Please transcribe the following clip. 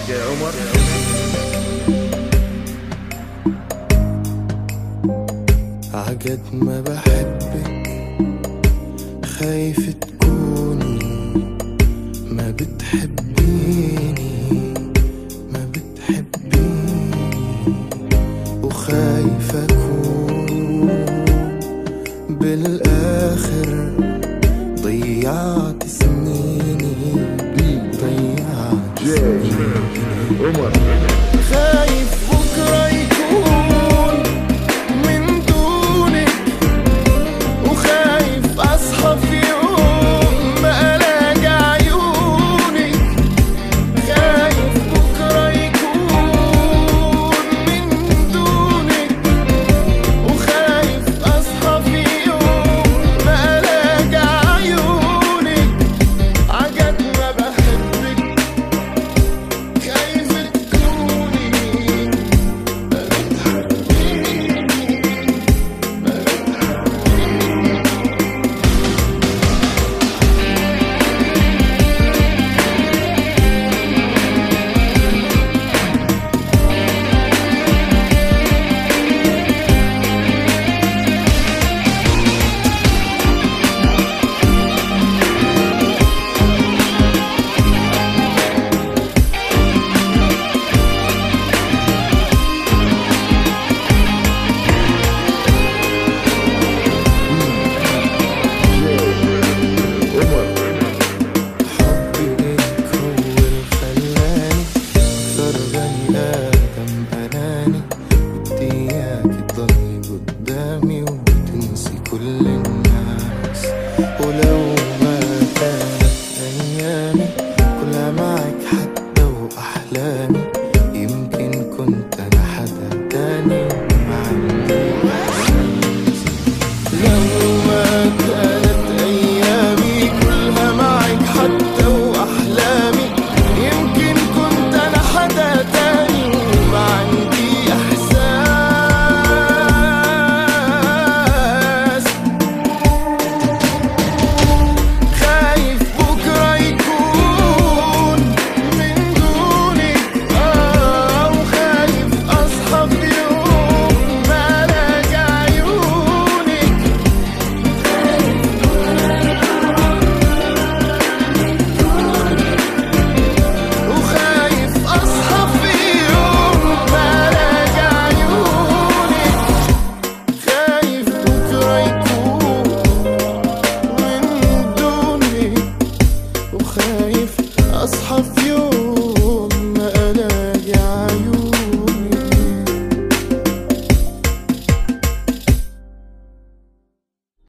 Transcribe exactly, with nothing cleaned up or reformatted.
يا عمر. عجد ما بحبك، خايف تكوني ما بتحبيني ما بتحبيني، وخايف أكون بالآخر ضيعت سنيني ضيعت سنيني. عمر خايف بكرة يكون من دونك، وخايف أصحى في يوم ما ألاقي عيونك. خايف بكرة يكون من دونك، وخايف أصحى في يوم ما ألاقي عيونك. عجد ما بحبك، خايف تكوني ما بتحبيني ما حبي ليك هو الخلاني أكثر بني آدم أناني. بدي إياك تضلي قدامي وتنسي كل الناس، ولو ما كانت أيامي كلها معك حتى وأحلامي، يمكن كنت أنا حدا تاني وما عندي إحساس. لو ما كانت أيامي كلها معك حتى وأحلامي، يمكن كنت أنا حدا تاني وما عندي إحساس. خايف بكرة يكون من دونك، آه وخايف أصحى في يوم ما ألاقي عيونك. وخايف أصحى في يوم ما ألاقي عيونك. خايف بكرة يكون من دونك، وخايف أصحى في